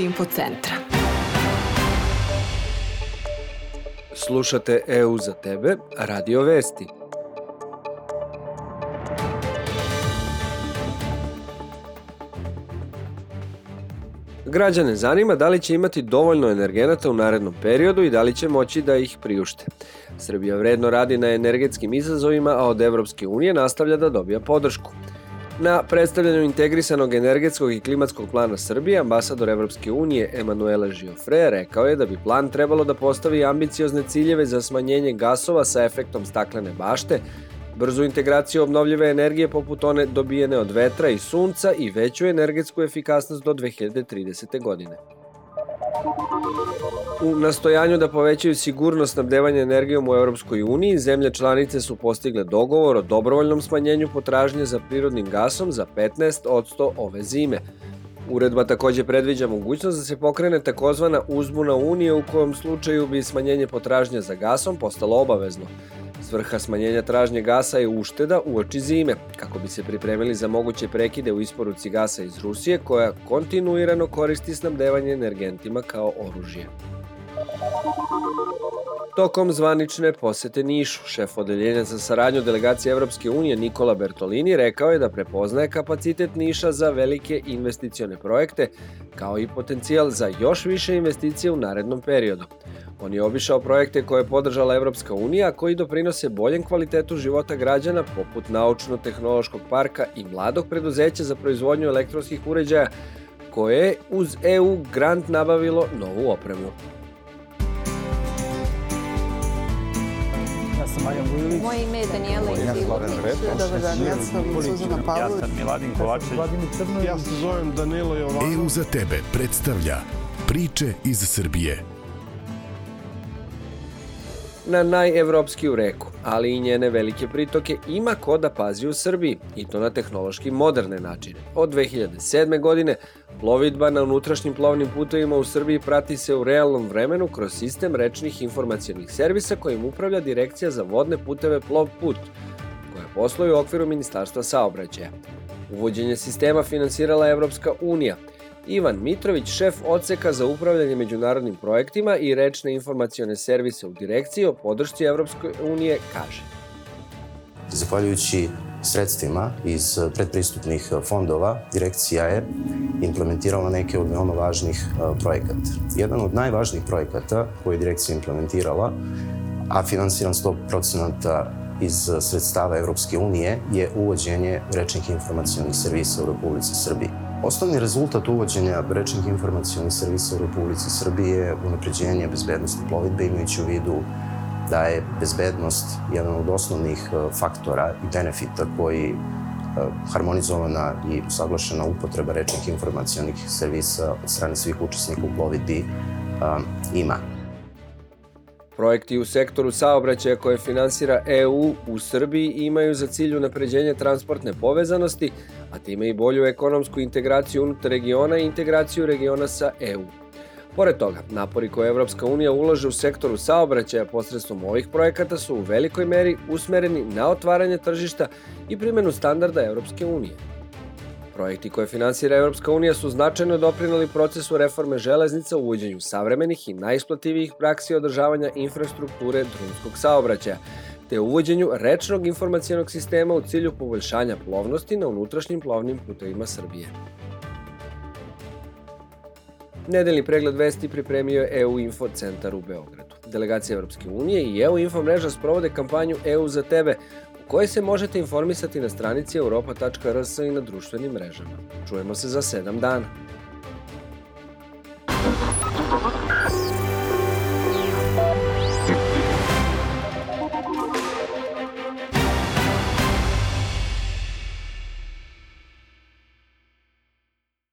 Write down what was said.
Infocentra. Slušate EU za tebe, Radio Vesti. Građane zanima da li će imati dovoljno energenata u narednom periodu i da li će moći da ih priušte. Srbija vredno radi na energetskim izazovima, a od Evropske unije nastavlja da dobija podršku. Na predstavljanju integrisanog energetskog i klimatskog plana Srbije, ambasador Evropske unije Emanuela Giofre rekao je da bi plan trebalo da postavi ambiciozne ciljeve za smanjenje gasova sa efektom staklene bašte, brzu integraciju obnovljive energije poput one dobijene od vetra i sunca i veću energetsku efikasnost do 2030. godine. U nastojanju da povećaju sigurnost snabdevanja energijom u Evropskoj uniji, zemlje članice su postigle dogovor o dobrovoljnom smanjenju potražnje za prirodnim gasom za 15% ove zime. Uredba takođe predviđa mogućnost da se pokrene takozvana uzbuna unije u kojem slučaju bi smanjenje potražnje za gasom postalo obavezno. Svrha smanjenja tražnje gasa je ušteda uoči zime, kako bi se pripremili za moguće prekide u isporuci gasa iz Rusije, koja kontinuirano koristi snabdevanje energentima kao oružje. Tokom zvanične posete Nišu, šef odeljenja za saradnju delegacije Evropske unije Nikola Bertolini rekao je da prepoznaje kapacitet Niša za velike investicione projekte, kao i potencijal za još više investicije u narednom periodu. On je obišao projekte koje je podržala Evropska unija, koji doprinose boljem kvalitetu života građana, poput naučno-tehnološkog parka i mladog preduzeća za proizvodnju elektronskih uređaja, koje je uz EU grant nabavilo novu opremu. Moje ime je Danijela Izilović. Dobar dan, ja sam Suzana Pavlović. Ja sam Miladin Kovačević. Ja se zovem Danilo Jovanović. EU za tebe predstavlja priče iz Srbije. Na najevropskiju reku, ali i njene velike pritoke, ima ko da pazi u Srbiji, i to na tehnološki moderne načine. Od 2007. godine plovidba na unutrašnjim plovnim putevima u Srbiji prati se u realnom vremenu kroz sistem rečnih informacionih servisa kojim upravlja Direkcija za vodne puteve Plovput, koja posluje u okviru Ministarstva saobraćaja. Uvođenje sistema finansirala je Evropska unija. Ivan Mitrović, šef odseka za upravljanje međunarodnim projektima i rečne informacione servise u direkciji o podršci Evropske unije, kaže. Zahvaljujući sredstvima iz predpristupnih fondova, direkcija je implementirala neke od veoma važnih projekata. Jedan od najvažnijih projekata koje je direkcija implementirala, a finansiran 100% iz sredstava Evropske unije, je uvođenje rečnih informacionih servisa u Republici Srbiji. Osnovni rezultat uvođenja rečnih informacionih servisa u Republici Srbiji je unapređenje bezbednosti plovidbe, imajući u vidu da je bezbednost jedan od osnovnih faktora i benefita koji harmonizovana i usaglašena upotreba rečnih informacionih servisa od strane svih učesnika u plovidbi ima. Projekti u sektoru saobraćaja koje finansira EU u Srbiji imaju za cilj unapređenje transportne povezanosti, a time i bolju ekonomsku integraciju unutar regiona i integraciju regiona sa EU. Pored toga, napori koje Evropska unija ulaže u sektoru saobraćaja posredstvom ovih projekata su u velikoj meri usmereni na otvaranje tržišta i primjenu standarda Evropske unije. Projekti koje finansira Evropska unija su značajno doprineli procesu reforme železnica u uvođenju savremenih i najisplativijih praksi održavanja infrastrukture drumskog saobraćaja, te uvođenju rečnog informacionog sistema u cilju poboljšanja plovnosti na unutrašnjim plovnim putevima Srbije. Nedeljni pregled vesti pripremio je EU Infocentar u Beogradu. Delegacija Evropske unije i EU Info mreža sprovode kampanju EU za tebe, u kojoj se možete informisati na stranici europa.rs i na društvenim mrežama. Čujemo se za 7 dana.